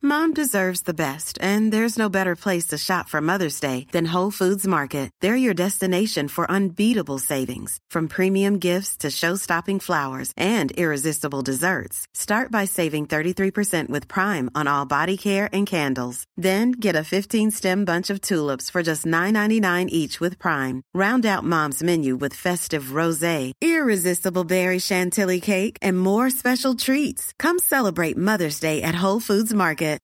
Mom deserves the best, and there's no better place to shop for Mother's Day than Whole Foods Market. They're your destination for unbeatable savings, from premium gifts to show-stopping flowers and irresistible desserts. Start by saving 33% with Prime on all body care and candles. Then get a 15-stem bunch of tulips for just $9.99 each with Prime. Round out Mom's menu with festive rosé, irresistible berry chantilly cake, and more special treats. Come celebrate Mother's Day at Whole Foods Market.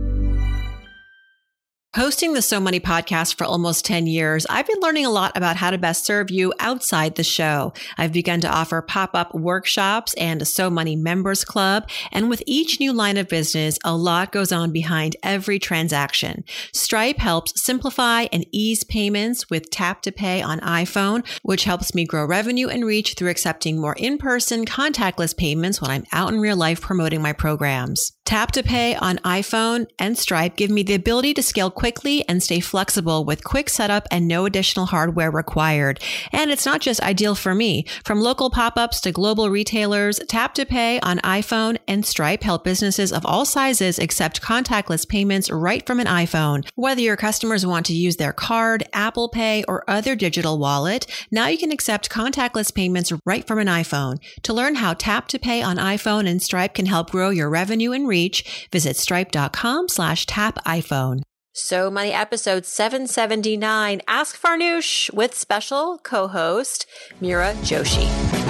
Hosting the So Money podcast for almost 10 years, I've been learning a lot about how to best serve you outside the show. I've begun to offer pop-up workshops and a So Money members club. And with each new line of business, a lot goes on behind every transaction. Stripe helps simplify and ease payments with Tap to Pay on iPhone, which helps me grow revenue and reach through accepting more in-person contactless payments when I'm out in real life promoting my programs. Tap to Pay on iPhone and Stripe give me the ability to scale quickly and stay flexible with quick setup and no additional hardware required. And it's not just ideal for me. From local pop-ups to global retailers, Tap to Pay on iPhone and Stripe help businesses of all sizes accept contactless payments right from an iPhone. Whether your customers want to use their card, Apple Pay, or other digital wallet, now you can accept contactless payments right from an iPhone. To learn how Tap to Pay on iPhone and Stripe can help grow your revenue and reach, visit stripe.com/tapiphone. So Money episode 779, Ask Farnoosh with special co-host Meera Joshi.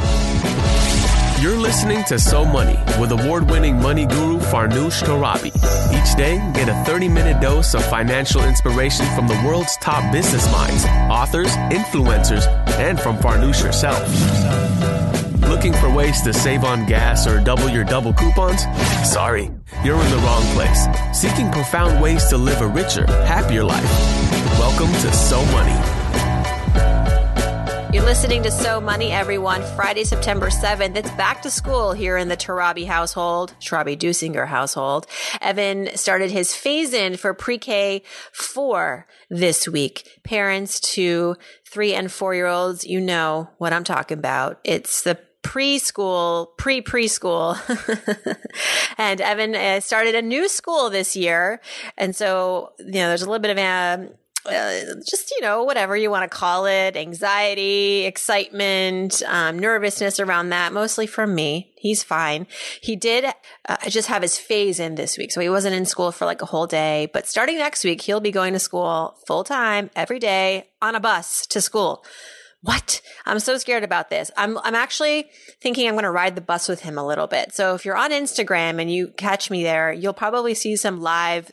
You're listening to So Money with award-winning money guru Farnoosh Torabi. Each day, get a 30-minute dose of financial inspiration from the world's top business minds, authors, influencers, and from Farnoosh herself. Looking for ways to save on gas or double your double coupons? Sorry, you're in the wrong place. Seeking profound ways to live a richer, happier life. Welcome to So Money. You're listening to So Money, everyone. Friday, September 7th. It's back to school here in the Torabi household, Torabi Dusinger household. Evan started his phase-in for pre-K 4 this week. Parents to 3 and 4-year-olds, you know what I'm talking about. It's the preschool. And Evan started a new school this year. And so, there's a little bit of whatever you want to call it, anxiety, excitement, nervousness around that, mostly from me. He's fine. He did just have his phase in this week. So he wasn't in school for like a whole day, but starting next week, he'll be going to school full time every day on a bus to school. What? I'm so scared about this. I'm actually thinking I'm going to ride the bus with him a little bit. So if you're on Instagram and you catch me there, you'll probably see some live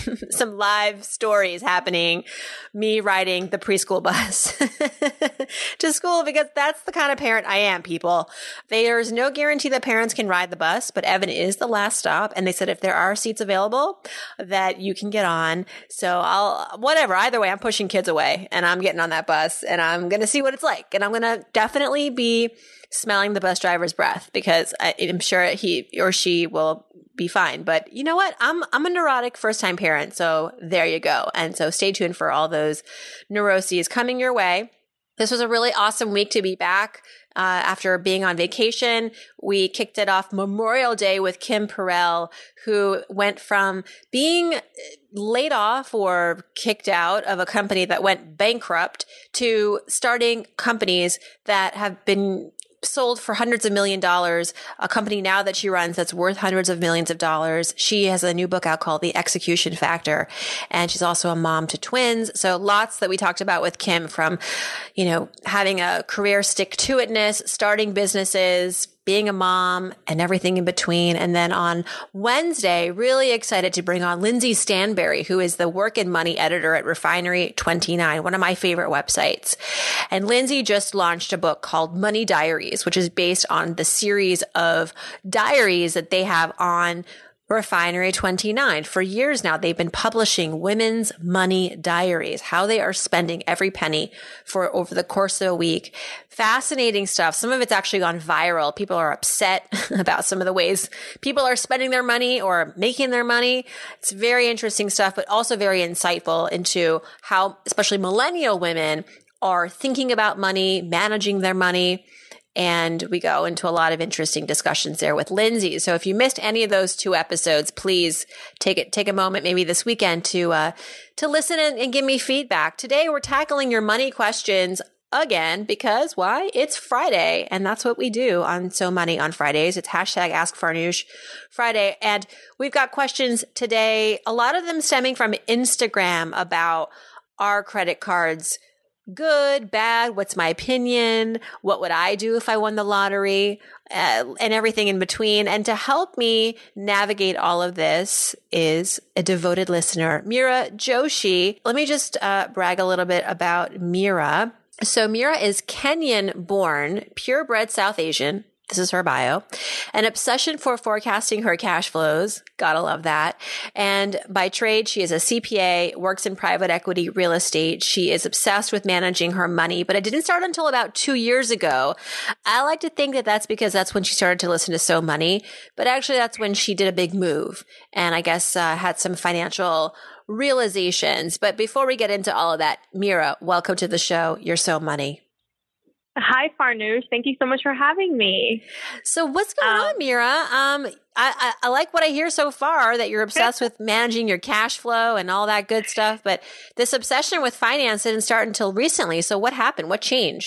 stories happening, me riding the preschool bus to school, because that's the kind of parent I am, people. There's no guarantee that parents can ride the bus, but Evan is the last stop. And they said if there are seats available that you can get on. So either way, I'm pushing kids away and I'm getting on that bus and I'm going to see what it's like. And I'm going to definitely be smelling the bus driver's breath because I'm sure he or she will be fine. But you know what? I'm a neurotic first-time parent. So there you go. And so stay tuned for all those neuroses coming your way. This was a really awesome week to be back. After being on vacation, we kicked it off Memorial Day with Kim Perrell, who went from being laid off or kicked out of a company that went bankrupt to starting companies that have been sold for hundreds of $millions, a company now that she runs that's worth hundreds of millions of dollars. She has a new book out called The Execution Factor, and she's also a mom to twins. So lots that we talked about with Kim, from, having a career stick-to-itness, starting businesses, being a mom, and everything in between. And then on Wednesday, really excited to bring on Lindsay Stanberry, who is the work and money editor at Refinery29, one of my favorite websites. And Lindsay just launched a book called Money Diaries, which is based on the series of diaries that they have on Refinery29. For years now, they've been publishing women's money diaries, how they are spending every penny for over the course of a week. Fascinating stuff. Some of it's actually gone viral. People are upset about some of the ways people are spending their money or making their money. It's very interesting stuff, but also very insightful into how especially millennial women are thinking about money, managing their money. And we go into a lot of interesting discussions there with Lindsay. So if you missed any of those 2 episodes, please take a moment maybe this weekend to listen and give me feedback. Today we're tackling your money questions again, because why? It's Friday, and that's what we do on So Money on Fridays. It's hashtag Ask Farnoosh Friday. And we've got questions today, a lot of them stemming from Instagram about our credit cards. Good, bad, what's my opinion? What would I do if I won the lottery? And everything in between. And to help me navigate all of this is a devoted listener, Mira Joshi. Let me just brag a little bit about Mira. So Mira is Kenyan born, purebred South Asian. This is her bio. An obsession for forecasting her cash flows. Gotta love that. And by trade, she is a CPA, works in private equity real estate. She is obsessed with managing her money, but it didn't start until about 2 years ago. I like to think that that's because that's when she started to listen to So Money, but actually that's when she did a big move and I guess had some financial realizations. But before we get into all of that, Mira, welcome to the show. You're So Money. Hi, Farnoosh. Thank you so much for having me. So what's going on, Mira? I like what I hear so far, that you're obsessed with managing your cash flow and all that good stuff. But this obsession with finance didn't start until recently. So what happened? What changed?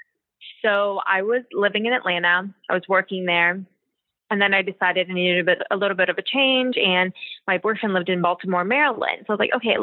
So I was living in Atlanta. I was working there. And then I decided I needed a little bit of a change. And my boyfriend lived in Baltimore, Maryland. So I was like, okay,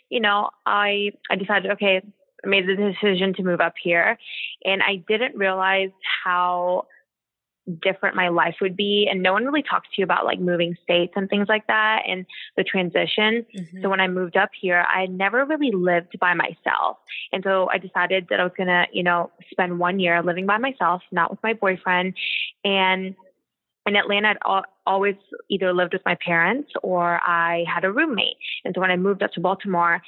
I decided, okay, I made the decision to move up here, and I didn't realize how different my life would be. And no one really talks to you about like moving states and things like that and the transition. Mm-hmm. So when I moved up here, I had never really lived by myself. And so I decided that I was going to, spend 1 year living by myself, not with my boyfriend. And in Atlanta, I'd always either lived with my parents or I had a roommate. And so when I moved up to Baltimore,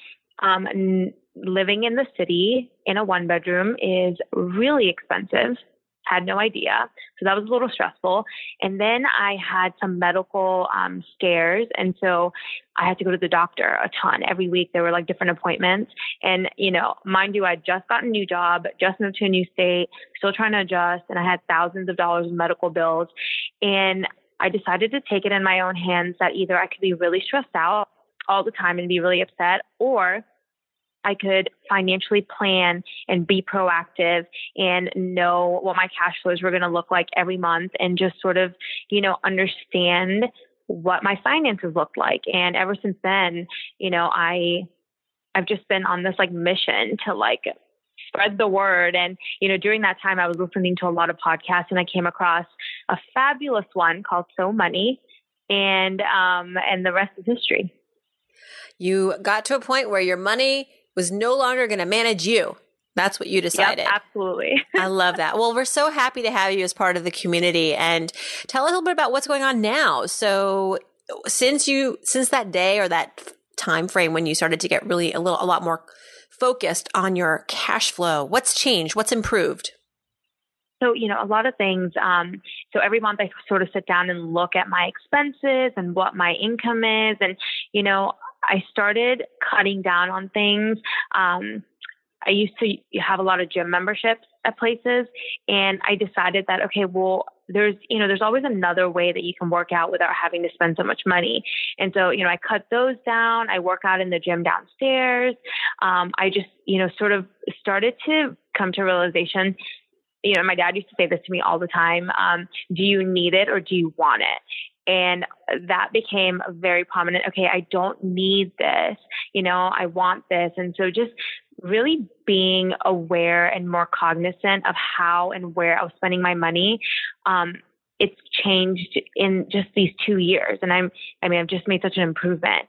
living in the city in a 1-bedroom is really expensive. Had no idea. So that was a little stressful. And then I had some medical scares. And so I had to go to the doctor a ton. Every week there were like different appointments. And, mind you, I'd just gotten a new job, just moved to a new state, still trying to adjust. And I had thousands of dollars in medical bills. And I decided to take it in my own hands that either I could be really stressed out all the time and be really upset, or I could financially plan and be proactive and know what my cash flows were going to look like every month and just sort of, understand what my finances looked like. And ever since then, I've just been on this like mission to like spread the word. And, during that time I was listening to a lot of podcasts and I came across a fabulous one called So Money, and the rest is history. You got to a point where your money was no longer going to manage you. That's what you decided. Yep, absolutely. I love that. Well, we're so happy to have you as part of the community, and tell a little bit about what's going on now. So since that day or that time frame when you started to get really a lot more focused on your cash flow, what's changed? What's improved? So, a lot of things. So every month I sort of sit down and look at my expenses and what my income is. And, I started cutting down on things. I used to have a lot of gym memberships at places, and I decided that, okay, well, there's always another way that you can work out without having to spend so much money. And so, I cut those down. I work out in the gym downstairs. I just, sort of started to come to realization. My dad used to say this to me all the time. Do you need it or do you want it? And that became very prominent. Okay, I don't need this, I want this. And so just really being aware and more cognizant of how and where I was spending my money. It's changed in just these 2 years. And I've just made such an improvement.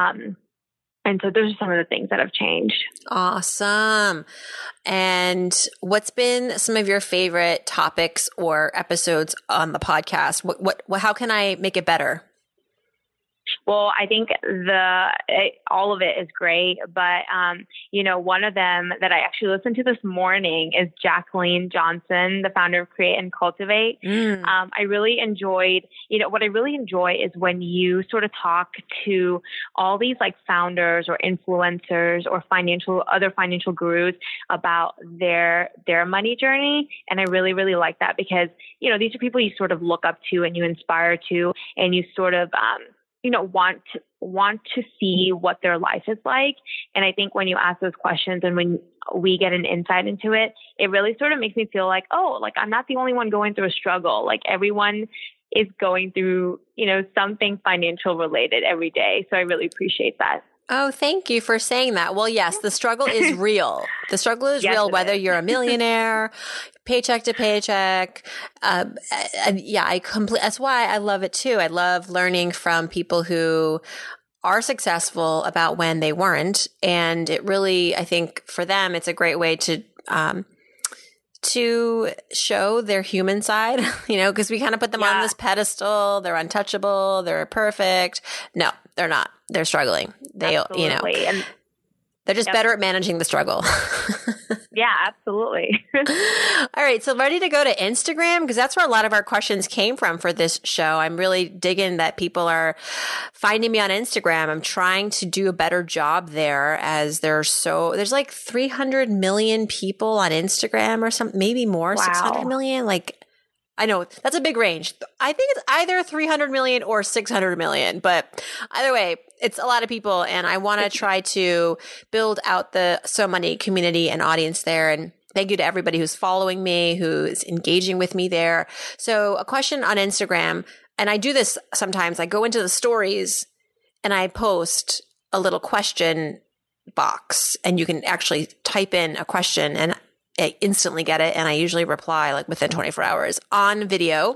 And so those are some of the things that have changed. Awesome. And what's been some of your favorite topics or episodes on the podcast? How can I make it better? Well, I think all of it is great, but one of them that I actually listened to this morning is Jacqueline Johnson, the founder of Create and Cultivate. I really enjoyed, what I really enjoy is when you sort of talk to all these like founders or influencers or other financial gurus about their money journey. And I really, really like that because, these are people you sort of look up to and you inspire to, and you sort of, want to see what their life is like. And I think when you ask those questions and when we get an insight into it, it really sort of makes me feel like, oh, like I'm not the only one going through a struggle. Like everyone is going through, something financial related every day. So I really appreciate that. Oh, thank you for saying that. Well, yes, the struggle is real. The struggle is real, whether you're a millionaire, paycheck to paycheck. That's why I love it too. I love learning from people who are successful about when they weren't. And it really, I think for them, it's a great way to show their human side, because we kind of put them on this pedestal. They're untouchable. They're perfect. No, they're not. They're struggling. Absolutely. And they're just better at managing the struggle. Yeah, absolutely. All right. So ready to go to Instagram? Because that's where a lot of our questions came from for this show. I'm really digging that people are finding me on Instagram. I'm trying to do a better job there as there's like 300 million people on Instagram or something, maybe more, 600 million. Like, I know that's a big range. I think it's either 300 million or 600 million, but either way, it's a lot of people. And I want to try to build out the So Money community and audience there. And thank you to everybody who's following me, who's engaging with me there. So a question on Instagram, and I do this sometimes. I go into the stories and I post a little question box, and you can actually type in a question and I instantly get it. And I usually reply like within 24 hours on video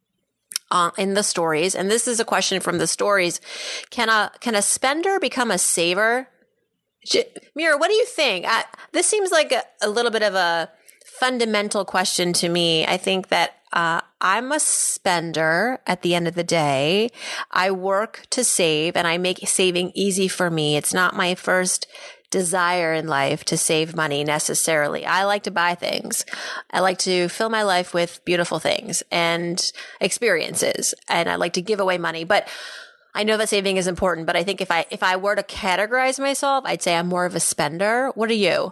in the stories. And this is a question from the stories. Can a spender become a saver? Mira, what do you think? This seems like a little bit of a fundamental question to me. I think that I'm a spender at the end of the day. I work to save and I make saving easy for me. It's not my first desire in life to save money necessarily. I like to buy things. I like to fill my life with beautiful things and experiences. And I like to give away money. But I know that saving is important. But I think if I were to categorize myself, I'd say I'm more of a spender. What are you?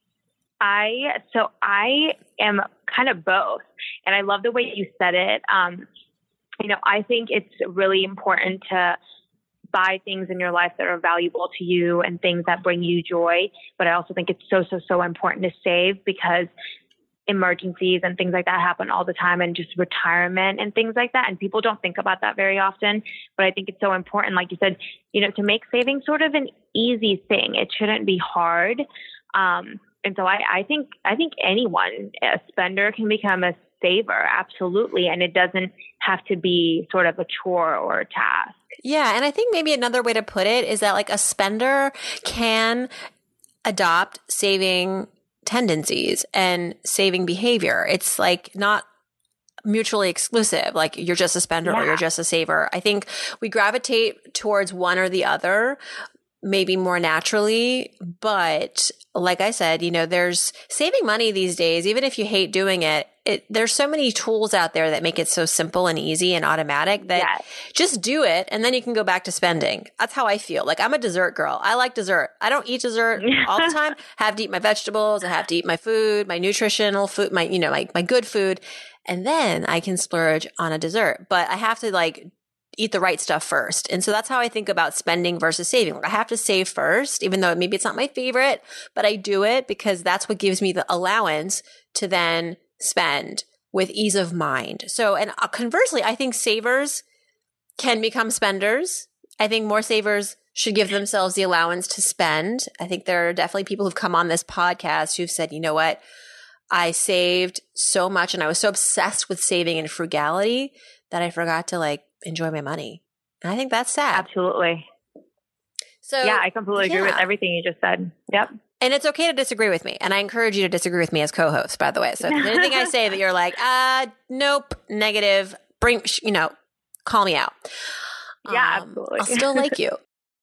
I am kind of both. And I love the way you said it. I think it's really important to buy things in your life that are valuable to you and things that bring you joy. But I also think it's so important to save, because emergencies and things like that happen all the time, and just retirement and things like that. And people don't think about that very often, but I think it's so important, like you said, to make saving sort of an easy thing. It shouldn't be hard. And so I think anyone, a spender, can become a saver. Absolutely. And it doesn't have to be sort of a chore or a task. Yeah. And I think maybe another way to put it is that like a spender can adopt saving tendencies and saving behavior. It's like not mutually exclusive. Like you're just a spender or you're just a saver. I think we gravitate towards one or the other, maybe more naturally. But like I said, there's saving money these days, even if you hate doing it, there's so many tools out there that make it so simple and easy and automatic that just do it. And then you can go back to spending. That's how I feel. Like I'm a dessert girl. I like dessert. I don't eat dessert all the time. I have to eat my vegetables. I have to eat my food, my nutritional food, my good food. And then I can splurge on a dessert, but I have to eat the right stuff first. And so that's how I think about spending versus saving. I have to save first, even though maybe it's not my favorite, but I do it because that's what gives me the allowance to then spend with ease of mind. So, and conversely, I think savers can become spenders. I think more savers should give themselves the allowance to spend. I think there are definitely people who've come on this podcast who've said, you know what? I saved so much and I was so obsessed with saving and frugality that I forgot to enjoy my money. And I think that's sad. Absolutely. So yeah, I completely agree with everything you just said. Yep. And it's okay to disagree with me. And I encourage you to disagree with me as co-host, by the way. So if there's anything I say that you're like, nope, negative, call me out. Yeah, absolutely. I'll still like you.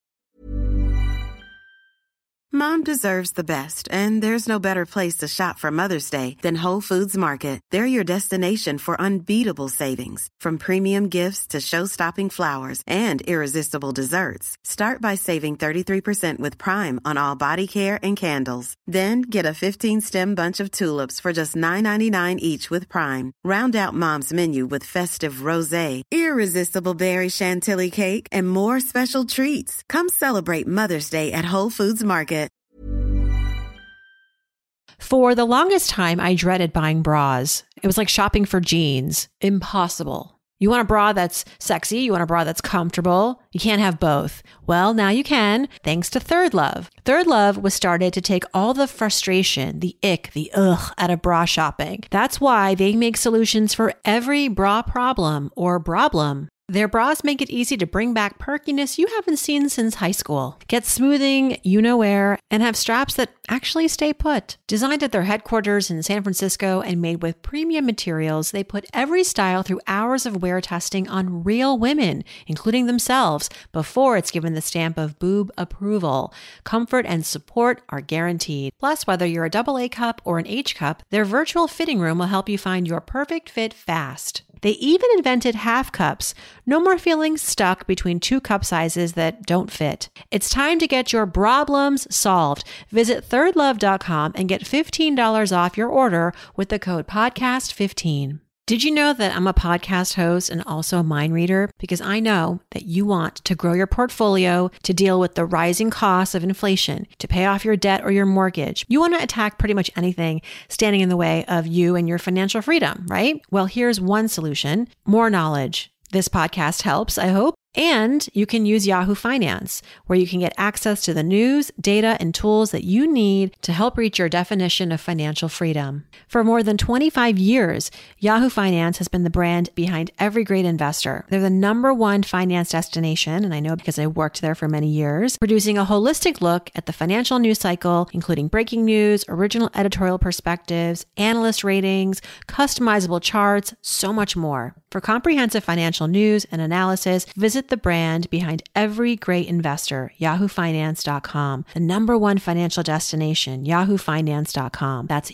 Mom deserves the best, and there's no better place to shop for Mother's Day than Whole Foods Market. They're your destination for unbeatable savings, from premium gifts to show-stopping flowers and irresistible desserts. Start by saving 33% with Prime on all body care and candles. Then get a 15-stem bunch of tulips for just $9.99 each with Prime. Round out Mom's menu with festive rosé, irresistible berry chantilly cake, and more special treats. Come celebrate Mother's Day at Whole Foods Market. For the longest time, I dreaded buying bras. It was like shopping for jeans. Impossible. You want a bra that's sexy. You want a bra that's comfortable. You can't have both. Well, now you can, thanks to Third Love. Third Love was started to take all the frustration, the ick, the ugh out of bra shopping. That's why they make solutions for every bra problem or problem. Their bras make it easy to bring back perkiness you haven't seen since high school. Get smoothing, you-know-where, and have straps that actually stay put. Designed at their headquarters in San Francisco and made with premium materials, they put every style through hours of wear testing on real women, including themselves, before it's given the stamp of boob approval. Comfort and support are guaranteed. Plus, whether you're a AA cup or an H cup, their virtual fitting room will help you find your perfect fit fast. They even invented half cups. No more feeling stuck between two cup sizes that don't fit. It's time to get your problems solved. Visit thirdlove.com and get $15 off your order with the code podcast15. Did you know that I'm a podcast host and also a mind reader? Because I know that you want to grow your portfolio, to deal with the rising costs of inflation, to pay off your debt or your mortgage. You want to attack pretty much anything standing in the way of you and your financial freedom, right? Well, here's one solution: more knowledge. This podcast helps, I hope. And you can use Yahoo Finance, where you can get access to the news, data, and tools that you need to help reach your definition of financial freedom. For more than 25 years, Yahoo Finance has been the brand behind every great investor. They're the #1 finance destination, and I know because I worked there for many years, producing a holistic look at the financial news cycle, including breaking news, original editorial perspectives, analyst ratings, customizable charts, so much more. For comprehensive financial news and analysis, visit the brand behind every great investor, yahoofinance.com. The #1 financial destination, yahoofinance.com. That's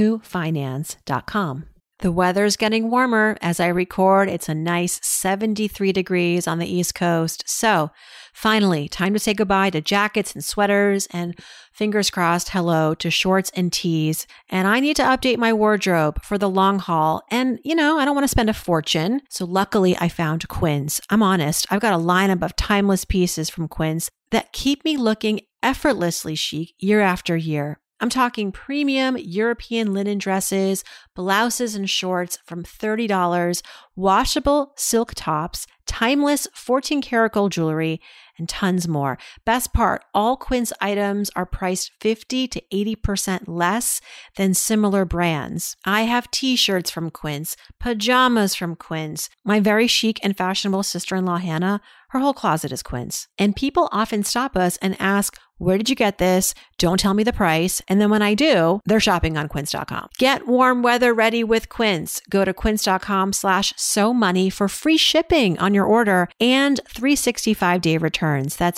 yahoofinance.com. The weather's getting warmer. As I record, it's a nice 73 degrees on the East Coast. So finally, time to say goodbye to jackets and sweaters, and fingers crossed, hello to shorts and tees. And I need to update my wardrobe for the long haul. And, I don't want to spend a fortune. So luckily I found Quince. I'm honest, I've got a lineup of timeless pieces from Quince that keep me looking effortlessly chic year after year. I'm talking premium European linen dresses, blouses and shorts from $30, washable silk tops, timeless 14-karat gold jewelry, and tons more. Best part, all Quince items are priced 50 to 80% less than similar brands. I have t-shirts from Quince, pajamas from Quince. My very chic and fashionable sister-in-law, Hannah, her whole closet is Quince. And people often stop us and ask, where did you get this? Don't tell me the price. And then when I do, they're shopping on quince.com. Get warm weather ready with Quince. Go to quince.com/SoMoney for free shipping on your order and 365-day returns. That's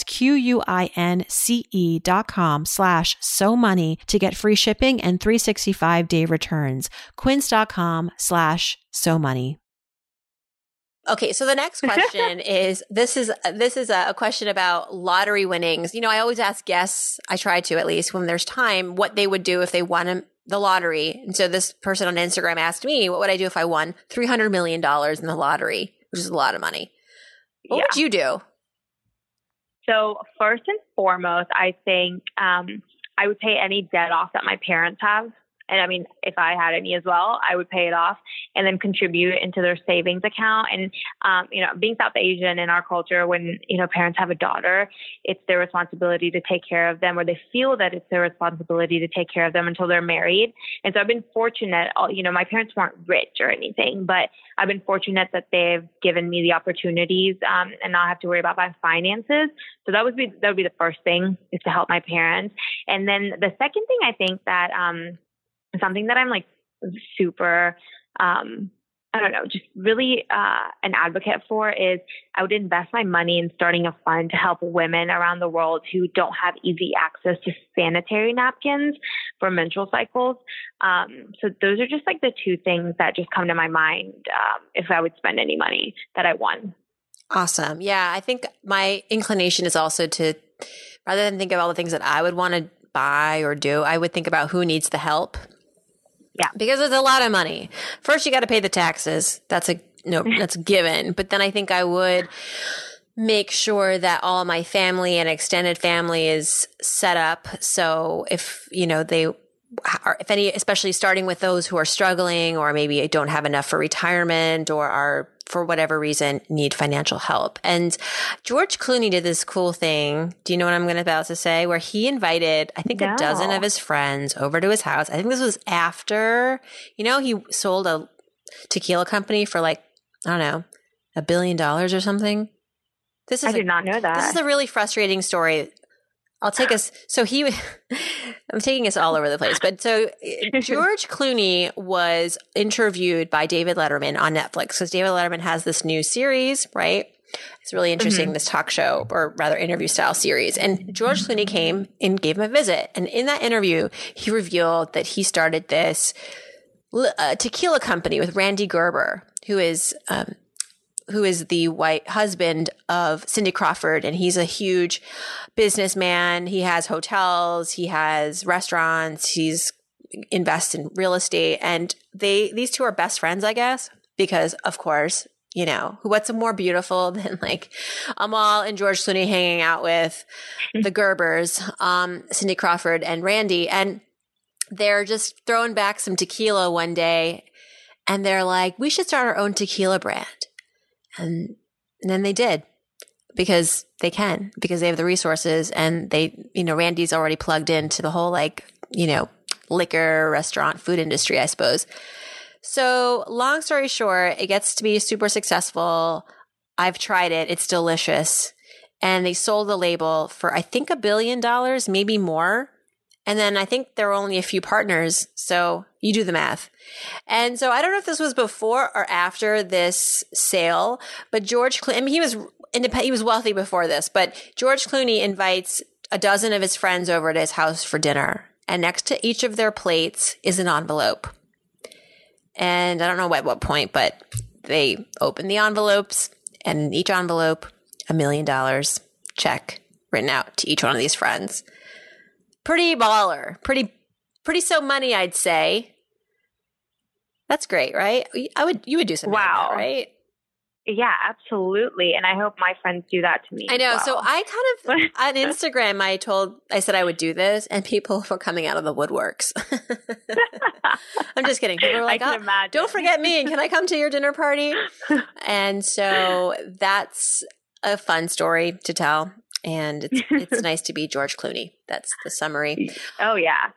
QUINCE.com/SoMoney to get free shipping and 365-day returns. Quince.com/SoMoney. Okay, so the next question is this is a question about lottery winnings. I always ask guests, I try to at least when there's time, what they would do if they won the lottery. And so this person on Instagram asked me, what would I do if I won $300 million in the lottery, which is a lot of money? What would you do? So first and foremost, I think I would pay any debt off that my parents have. And I mean, if I had any as well, I would pay it off and then contribute into their savings account. And, being South Asian in our culture, when, parents have a daughter, it's their responsibility to take care of them, or they feel that it's their responsibility to take care of them until they're married. And so I've been fortunate, my parents weren't rich or anything, but I've been fortunate that they've given me the opportunities and not have to worry about my finances. So that would be the first thing, is to help my parents. And then the second thing, I think that, something that I'm like super, I'm I don't know, just really an advocate for is I would invest my money in starting a fund to help women around the world who don't have easy access to sanitary napkins for menstrual cycles. So those are just like the two things that just come to my mind if I would spend any money that I won. Awesome. Yeah, I think my inclination is also to, rather than think of all the things that I would want to buy or do, I would think about who needs the help. Yeah. Because it's a lot of money. First, you got to pay the taxes. That's a given. But then I think I would make sure that all my family and extended family is set up. So if, they are, if any, especially starting with those who are struggling or maybe don't have enough for retirement or are, for whatever reason, need financial help. And George Clooney did this cool thing. Do you know what I'm about to say? Where he invited, I think, a dozen of his friends over to his house. I think this was after, he sold a tequila company for like, I don't know, $1 billion or something. I did not know that. This is a really frustrating story. I'll take us. So I'm taking us all over the place. But so George Clooney was interviewed by David Letterman on Netflix because David Letterman has this new series, right? It's really interesting, this talk show or rather interview style series. And George Clooney came and gave him a visit. And in that interview, he revealed that he started this tequila company with Randy Gerber, who is the white husband of Cindy Crawford. And he's a huge businessman. He has hotels, he has restaurants, he's invests in real estate. And these two are best friends, I guess, because of course, what's more beautiful than like Amal and George Clooney hanging out with the Gerbers, Cindy Crawford and Randy. And they're just throwing back some tequila one day. And they're like, we should start our own tequila brand. And then they did because they have the resources and Randy's already plugged into the whole liquor, restaurant, food industry, I suppose. So long story short, it gets to be super successful. I've tried it. It's delicious. And they sold the label for, I think, $1 billion, maybe more. And then I think there were only a few partners. So you do the math. And so I don't know if this was before or after this sale, but George Clooney, he was independent, he was wealthy before this, but George Clooney invites a dozen of his friends over to his house for dinner. And next to each of their plates is an envelope. And I don't know at what point, but they open the envelopes and in each envelope, $1 million check written out to each one of these friends. Pretty baller, pretty so money, I'd say. That's great, right? You would do something like that, right? Yeah, absolutely. And I hope my friends do that to me. I know. Well. So I kind of, on Instagram, I said I would do this and people were coming out of the woodworks. I'm just kidding. People were like, don't forget me. And can I come to your dinner party? And so that's a fun story to tell. And it's nice to be George Clooney. That's the summary. Oh, yeah.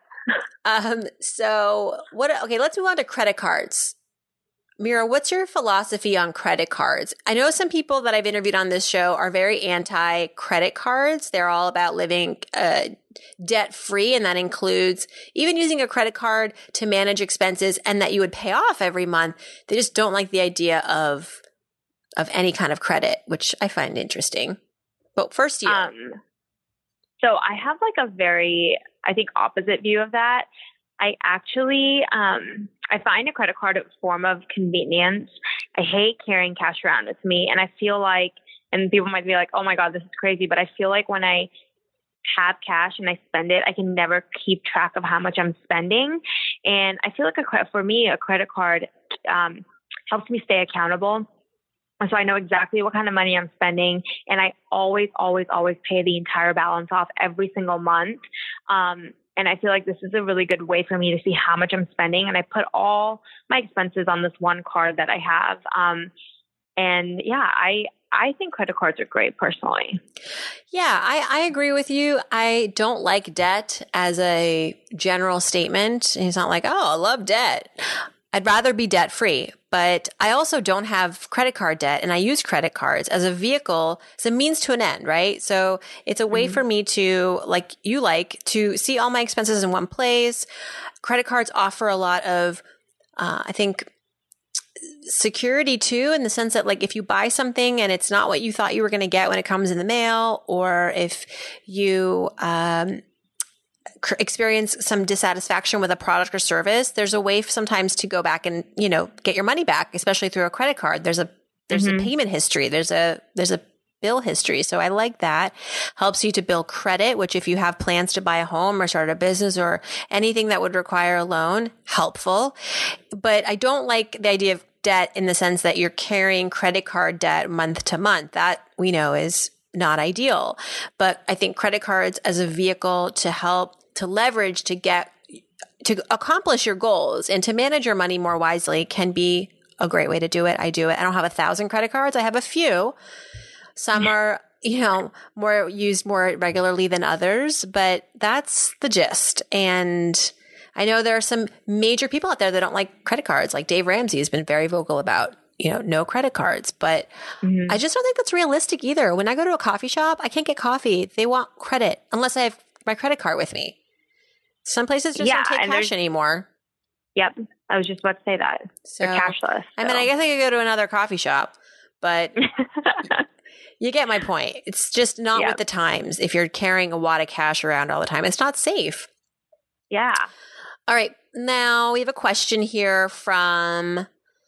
Okay, let's move on to credit cards. Mira, what's your philosophy on credit cards? I know some people that I've interviewed on this show are very anti-credit cards. They're all about living debt-free, and that includes even using a credit card to manage expenses and that you would pay off every month. They just don't like the idea of any kind of credit, which I find interesting. But first, you. So I have like a very, I think, opposite view of that. I actually, I find a credit card a form of convenience. I hate carrying cash around with me. And I feel like, and people might be like, oh my God, this is crazy. But I feel like when I have cash and I spend it, I can never keep track of how much I'm spending. And I feel like for me, a credit card helps me stay accountable. So I know exactly what kind of money I'm spending. And I always pay the entire balance off every single month. And I feel like this is a really good way for me to see how much I'm spending. And I put all my expenses on this one card that I have. And yeah, I think credit cards are great personally. Yeah, I agree with you. I don't like debt as a general statement. It's not like, oh, I love debt. I'd rather be debt free, but I also don't have credit card debt, and I use credit cards as a vehicle, as a means to an end, right? So it's a way for me to, to see all my expenses in one place. Credit cards offer a lot of, I think, security too, in the sense that like if you buy something and it's not what you thought you were going to get when it comes in the mail, or if you experience some dissatisfaction with a product or service, there's a way sometimes to go back and, get your money back, especially through a credit card. There's a payment history. There's a bill history. So I like that. Helps you to build credit, which if you have plans to buy a home or start a business or anything that would require a loan, helpful. But I don't like the idea of debt in the sense that you're carrying credit card debt month to month. That we know is not ideal. But I think credit cards as a vehicle to help to leverage to accomplish your goals and to manage your money more wisely can be a great way to do it. I do it. I don't have 1,000 credit cards. I have a few. Some are, more used more regularly than others, but that's the gist. And I know there are some major people out there that don't like credit cards, like Dave Ramsey has been very vocal about, no credit cards, but I just don't think that's realistic either. When I go to a coffee shop, I can't get coffee. They want credit unless I have my credit card with me. Some places just don't take cash anymore. Yep. I was just about to say that. So, they're cashless. So. I mean, I guess I could go to another coffee shop, but you get my point. It's just not with the times. If you're carrying a wad of cash around all the time, it's not safe. Yeah. All right. Now we have a question here from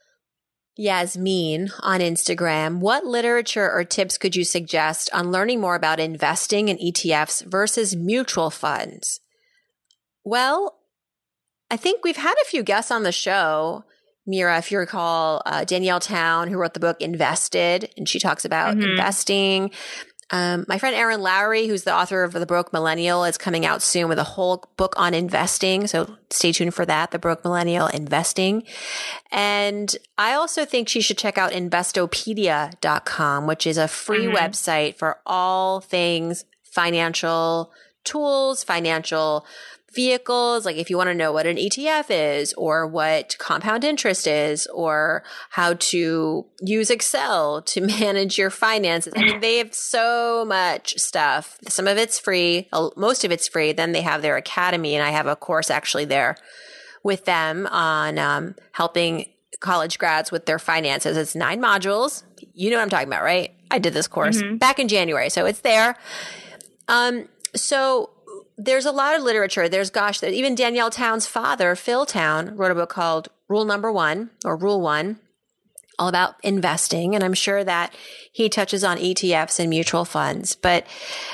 Yasmin on Instagram. What literature or tips could you suggest on learning more about investing in ETFs versus mutual funds? Well, I think we've had a few guests on the show. Mira, if you recall, Danielle Town, who wrote the book Invested, and she talks about investing. My friend Erin Lowry, who's the author of The Broke Millennial, is coming out soon with a whole book on investing. So stay tuned for that, The Broke Millennial Investing. And I also think she should check out Investopedia.com, which is a free website for all things financial tools, financial vehicles. Like if you want to know what an ETF is or what compound interest is or how to use Excel to manage your finances. I mean, they have so much stuff. Some of it's free. Most of it's free. Then they have their academy, and I have a course actually there with them on helping college grads with their finances. It's 9 modules. You know what I'm talking about, right? I did this course back in January, so it's there. So there's a lot of literature. There's, even Danielle Town's father, Phil Town, wrote a book called Rule Number 1 or Rule 1, all about investing. And I'm sure that he touches on ETFs and mutual funds. But,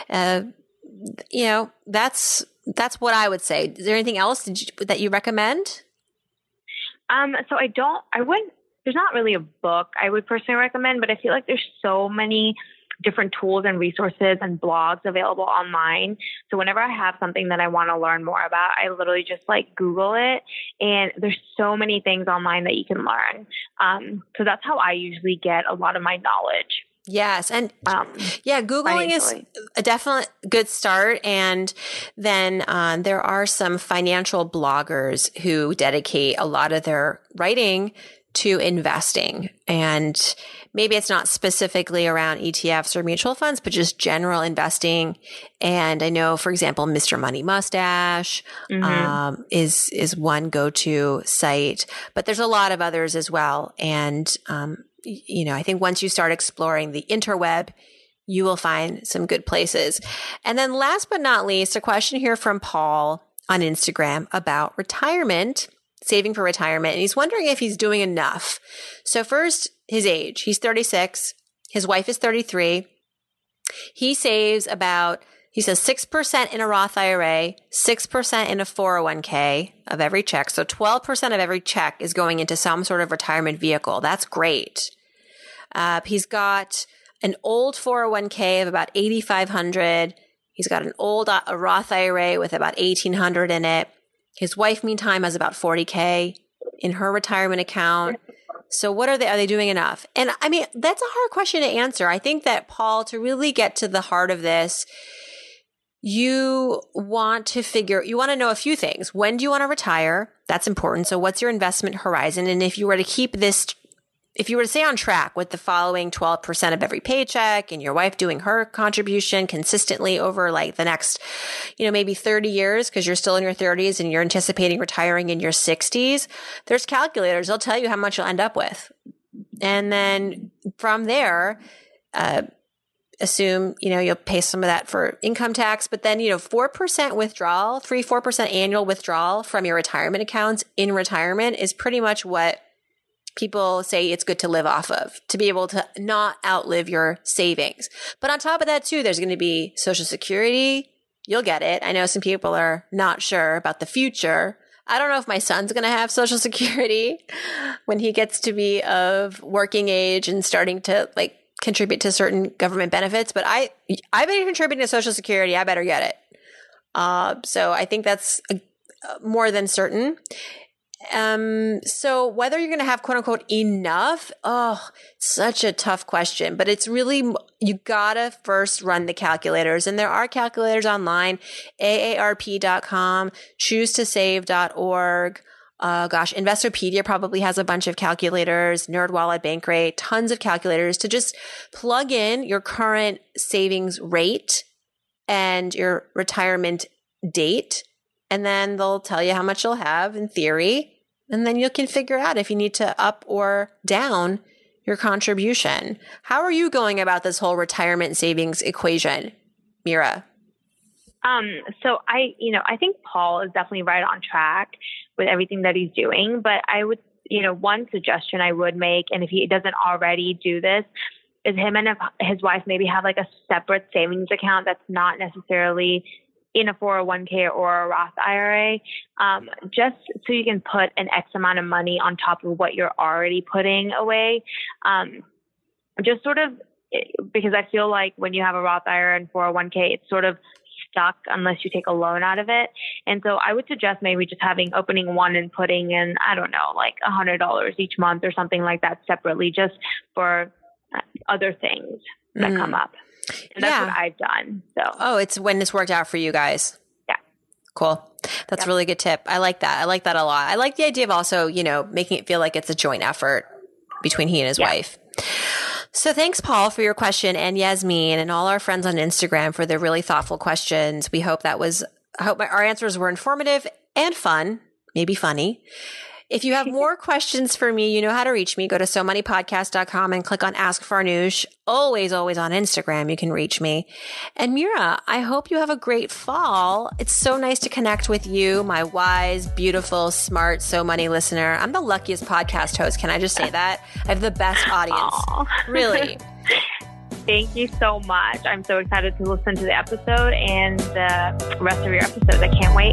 that's what I would say. Is there anything else that you recommend? So there's not really a book I would personally recommend, but I feel like there's so many different tools and resources and blogs available online. So whenever I have something that I want to learn more about, I literally just Google it, and there's so many things online that you can learn. So that's how I usually get a lot of my knowledge. Yes. And Googling is a definite good start. And then there are some financial bloggers who dedicate a lot of their writing to investing. And maybe it's not specifically around ETFs or mutual funds, but just general investing. And I know, for example, Mr. Money Mustache is one go-to site, but there's a lot of others as well. And, I think once you start exploring the interweb, you will find some good places. And then last but not least, a question here from Paul on Instagram about retirement. Saving for retirement. And he's wondering if he's doing enough. So first, his age. He's 36. His wife is 33. He saves he says 6% in a Roth IRA, 6% in a 401k of every check. So 12% of every check is going into some sort of retirement vehicle. That's great. He's got an old 401k of about $8,500. He's got a Roth IRA with about $1,800 in it. His wife, meantime, has about $40K in her retirement account. So are they doing enough? And I mean, that's a hard question to answer. I think that, Paul, to really get to the heart of this, you want to know a few things. When do you want to retire? That's important. So what's your investment horizon? And if you were to keep this if you were to stay on track with the following 12% of every paycheck and your wife doing her contribution consistently over like the next, maybe 30 years, because you're still in your 30s and you're anticipating retiring in your 60s, there's calculators. They'll tell you how much you'll end up with. And then from there, assume, you'll pay some of that for income tax, but then, 4% withdrawal, 4% annual withdrawal from your retirement accounts in retirement is pretty much what people say it's good to live off of, to be able to not outlive your savings. But on top of that too, there's going to be Social Security. You'll get it. I know some people are not sure about the future. I don't know if my son's going to have Social Security when he gets to be of working age and starting to contribute to certain government benefits, but I've been contributing to Social Security. I better get it. So I think that's more than certain. So whether you're going to have quote unquote enough, such a tough question, but it's really, you gotta first run the calculators, and there are calculators online, AARP.com, choosetosave.org. Investopedia probably has a bunch of calculators, NerdWallet, Bankrate, tons of calculators to just plug in your current savings rate and your retirement date. And then they'll tell you how much you'll have in theory. And then you can figure out if you need to up or down your contribution. How are you going about this whole retirement savings equation, Mira? So I think Paul is definitely right on track with everything that he's doing. But I would, one suggestion I would make, and if he doesn't already do this, is him and his wife maybe have like a separate savings account that's not necessarily in a 401k or a Roth IRA, just so you can put an X amount of money on top of what you're already putting away. Just sort of, because I feel like when you have a Roth IRA and 401k, it's sort of stuck unless you take a loan out of it. And so I would suggest maybe just opening one and putting in, I don't know, like $100 each month or something like that separately, just for other things that come up. And that's what I've done. So. It's when this worked out for you guys. Yeah. Cool. That's a really good tip. I like that. I like that a lot. I like the idea of also, making it feel like it's a joint effort between he and his wife. So thanks, Paul, for your question, and Yasmin and all our friends on Instagram for their really thoughtful questions. I hope our answers were informative and fun, maybe funny. If you have more questions for me, you know how to reach me. Go to SoMoneyPodcast.com and click on Ask Farnoosh. Always on Instagram, you can reach me. And Mira, I hope you have a great fall. It's so nice to connect with you, my wise, beautiful, smart So Money listener. I'm the luckiest podcast host. Can I just say that? I have the best audience. Aww. Really. Thank you so much. I'm so excited to listen to the episode and the rest of your episodes. I can't wait.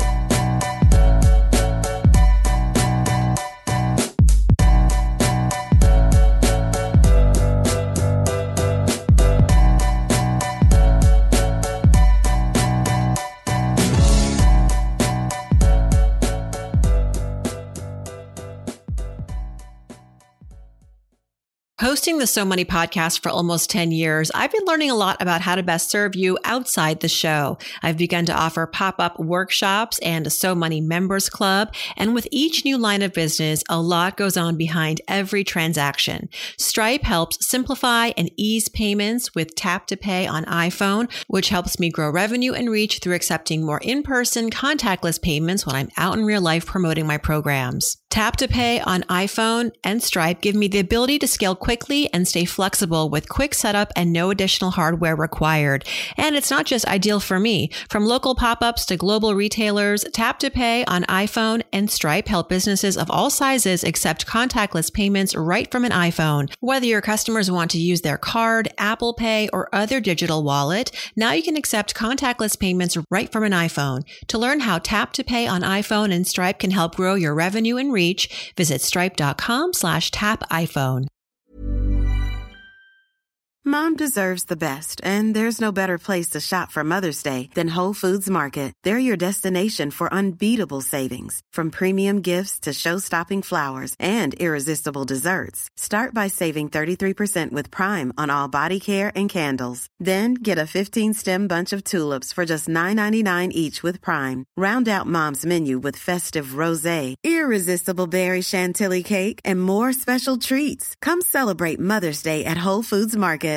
Hosting the So Money podcast for almost 10 years, I've been learning a lot about how to best serve you outside the show. I've begun to offer pop-up workshops and a So Money members club. And with each new line of business, a lot goes on behind every transaction. Stripe helps simplify and ease payments with Tap to Pay on iPhone, which helps me grow revenue and reach through accepting more in-person contactless payments when I'm out in real life promoting my programs. Tap to Pay on iPhone and Stripe give me the ability to scale quickly and stay flexible with quick setup and no additional hardware required. And it's not just ideal for me. From local pop-ups to global retailers, Tap to Pay on iPhone and Stripe help businesses of all sizes accept contactless payments right from an iPhone. Whether your customers want to use their card, Apple Pay, or other digital wallet, now you can accept contactless payments right from an iPhone. To learn how Tap to Pay on iPhone and Stripe can help grow your revenue and reach, visit stripe.com/tapiphone. Mom deserves the best, and there's no better place to shop for Mother's Day than Whole Foods Market. They're your destination for unbeatable savings, from premium gifts to show-stopping flowers and irresistible desserts. Start by saving 33% with Prime on all body care and candles. Then get a 15-stem bunch of tulips for just $9.99 each with Prime. Round out Mom's menu with festive rosé, irresistible berry chantilly cake, and more special treats. Come celebrate Mother's Day at Whole Foods Market.